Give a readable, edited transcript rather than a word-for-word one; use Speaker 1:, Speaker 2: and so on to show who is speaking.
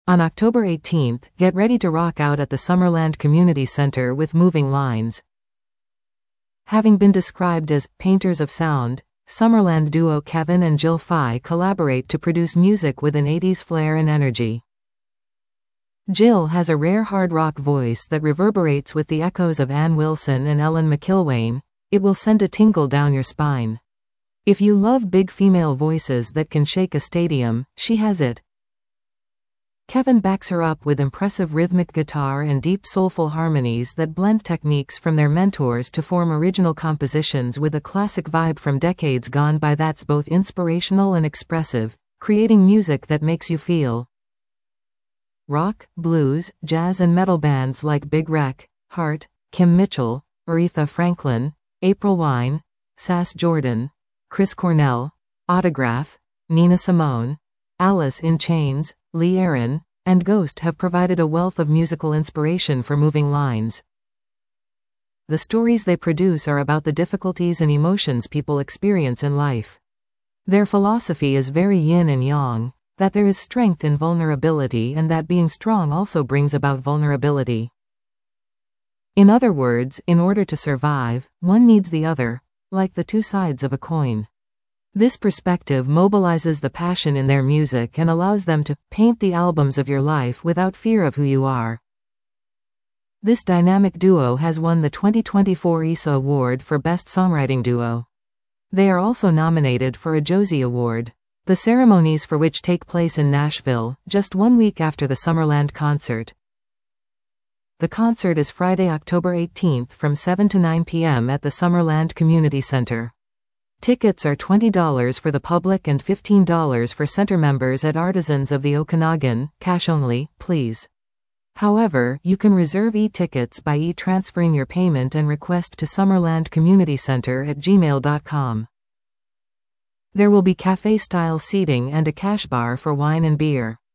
Speaker 1: On October 18th, get ready to rock out at the Summerland Community Center with Moving Lines. Having been described as painters of sound, Summerland duo Kevin and Jill Fye collaborate to produce music with an 80s flair and energy. Jill has a rare hard rock voice that reverberates with the echoes of Ann Wilson and Ellen McIlwaine. It will send a tingle down your spine. If you love big female voices that can shake a stadium, she has it. Kevin backs her up with impressive rhythmic guitar and deep soulful harmonies that blend techniques from their mentors to form original compositions with a classic vibe from decades gone by that's both inspirational and expressive, creating music that makes you feel. Rock, blues, jazz and metal bands like Big Wreck, Heart, Kim Mitchell, Aretha Franklin, April Wine, Sass Jordan, Chris Cornell, Autograph, Nina Simone, Alice in Chains, Lee Aaron, and Ghost have provided a wealth of musical inspiration for Moving Lines. The stories they produce are about the difficulties and emotions people experience in life. Their philosophy is very yin and yang, that there is strength in vulnerability and that being strong also brings about vulnerability. In other words, in order to survive, one needs the other, like the two sides of a coin. This perspective mobilizes the passion in their music and allows them to paint the albums of your life without fear of who you are. This dynamic duo has won the 2024 ISA Award for Best Songwriting Duo. They are also nominated for a Josie Award, the ceremonies for which take place in Nashville, just 1 week after the Summerland concert. The concert is Friday, October 18th from 7 to 9 p.m. at the Summerland Community Center. Tickets are $20 for the public and $15 for center members at Artisans of the Okanagan, cash only, please. However, you can reserve e-tickets by e-transferring your payment and request to summerlandcommunitycenter@gmail.com. There will be cafe-style seating and a cash bar for wine and beer.